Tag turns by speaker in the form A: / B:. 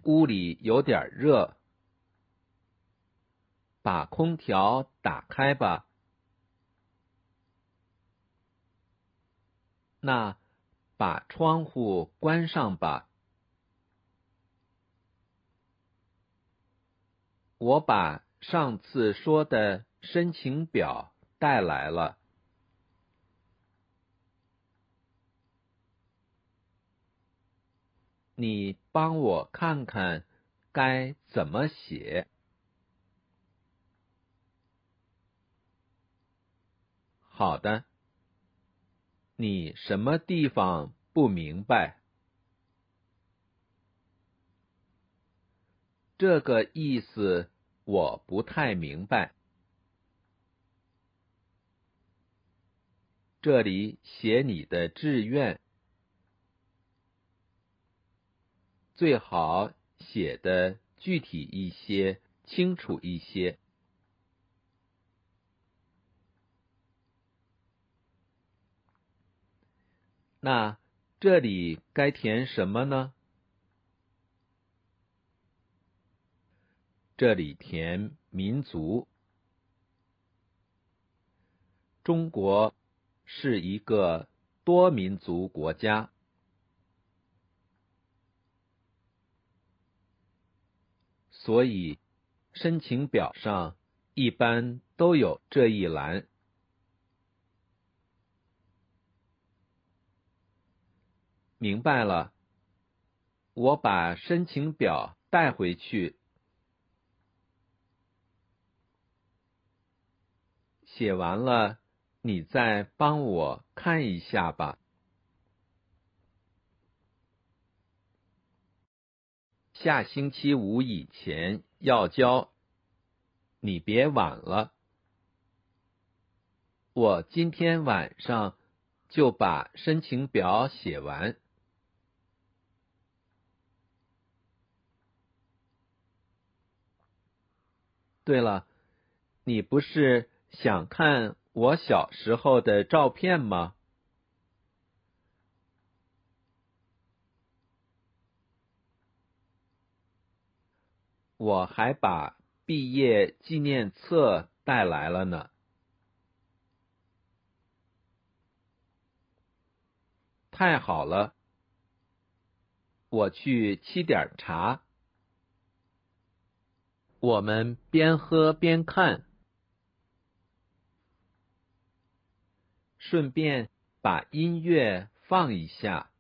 A: 屋里有点热，把空调打开吧。那把窗户关上吧。我把上次说的申请表带来了。你帮我看看该怎么写。好的。你什么地方不明白？这个意思我不太明白。这里写你的志愿，最好写的具体一些，清楚一些。那这里该填什么呢？这里填民族。中国是一个多民族国家，所以申请表上一般都有这一栏。明白了，我把申请表带回去。写完了，你再帮我看一下吧。下星期五以前要交，你别晚了。我今天晚上就把申请表写完。对了，你不是想看我小时候的照片吗？我还把毕业纪念册带来了呢。太好了，我去沏点茶。我们边喝边看，顺便把音乐放一下。